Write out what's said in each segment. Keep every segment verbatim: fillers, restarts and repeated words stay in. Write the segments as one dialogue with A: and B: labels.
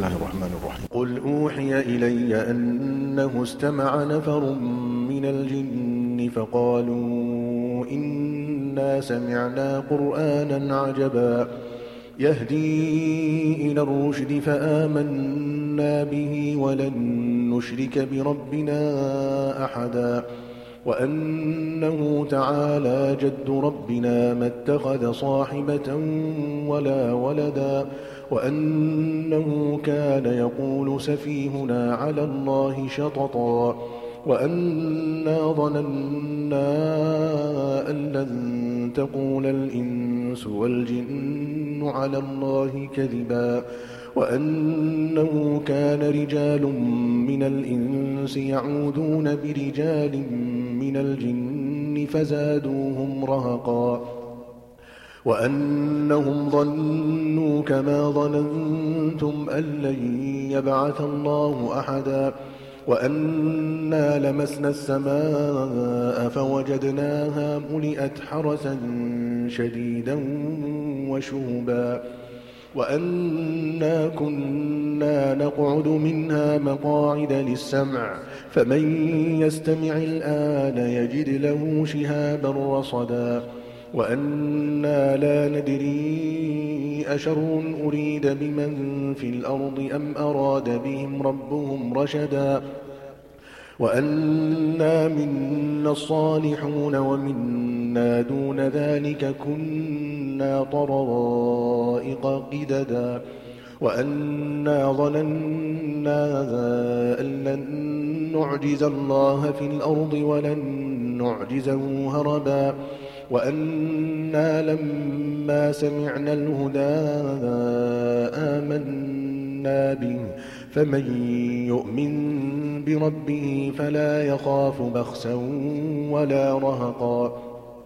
A: الله الرحمن الرحيم. قل أوحي إلي أنه استمع نفر من الجن فقالوا إنا سمعنا قرآنا عجبا يهدي إلى الرشد فآمنا به ولن نشرك بربنا أحدا وأنه تعالى جد ربنا ما اتخذ صاحبة ولا ولدا وأنه كان يقول سفيهنا على الله شططا وأنا ظننا أن لن تقول الإنس والجن على الله كذبا وأنه كان رجال من الإنس يعوذون برجال من الجن فزادوهم رهقا وأنهم ظنوا كما ظننتم أن لن يبعث الله أحدا وأنا لمسنا السماء فوجدناها ملئت حرسا شديدا وشهبا وأنا كنا نقعد منها مقاعد للسمع فمن يستمع الآن يجد له شهابا رصدا وأنا لا ندري أشر أريد بمن في الأرض أم أراد بهم ربهم رشدا وأنا منا الصالحون ومنا دون ذلك كنا طرائق قددا وأنا ظننا أن لن نعجز الله في الأرض ولن نعجزه هربا وأنا لما سمعنا الهدى آمنا به فمن يؤمن بربه فلا يخاف بخسا ولا رهقا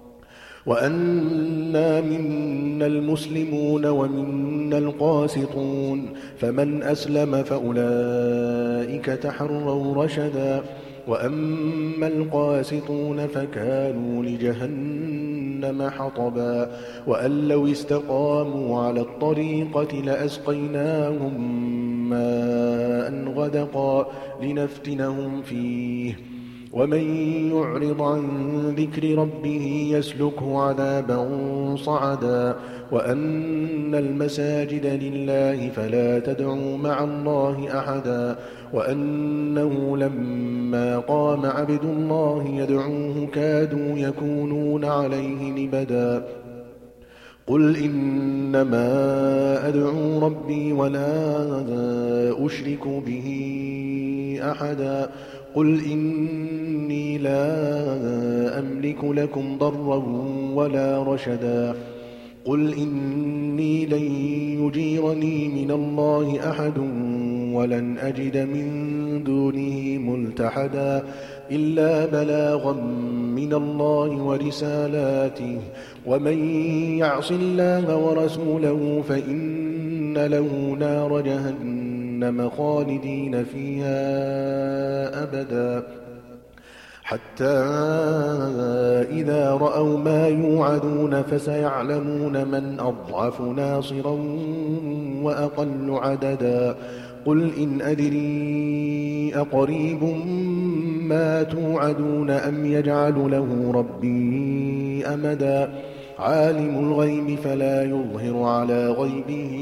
A: وأنا منا المسلمون ومنا القاسطون فمن أسلم فأولئك تحروا رشدا وأما القاسطون فكانوا لجهنم حطبا وأن لو استقاموا على الطريقة لأسقيناهم ماء غدقا لنفتنهم فيه ومن يعرض عن ذكر ربه يسلكه عذابا صعدا وأن المساجد لله فلا تدعوا مع الله أحدا وأنه لما قام عبد الله يدعوه كادوا يكونون عليه لبدا قل إنما أدعو ربي ولا أشرك به أحدا قل إني لا أملك لكم ضرا ولا رشدا قل إني لن يجيرني من الله أحد ولن أجد من دونه ملتحدا إلا بلاغا من الله ورسالاته ومن يعص الله ورسوله فإن له نار جهنم خالدين فيها أبدا حتى إذا رأوا ما يوعدون فسيعلمون من أضعف ناصرا وأقل عددا قل إن أدري أقريب ما توعدون أم يجعل له ربي أمدا عالم الغيب فلا يظهر على غيبه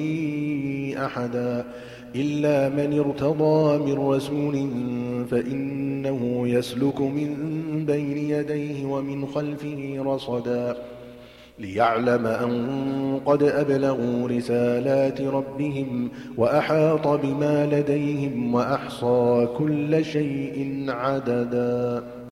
A: أحدا إلا من ارتضى من رسول فإنه يسلك من بين يديه ومن خلفه رصدا ليعلم أن قد أبلغوا رسالات ربهم وأحاط بما لديهم وأحصى كل شيء عددا.